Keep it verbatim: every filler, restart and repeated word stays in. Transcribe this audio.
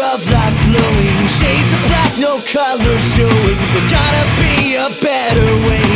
of life flowing, shades of black, no color showing. There's gotta be a better way.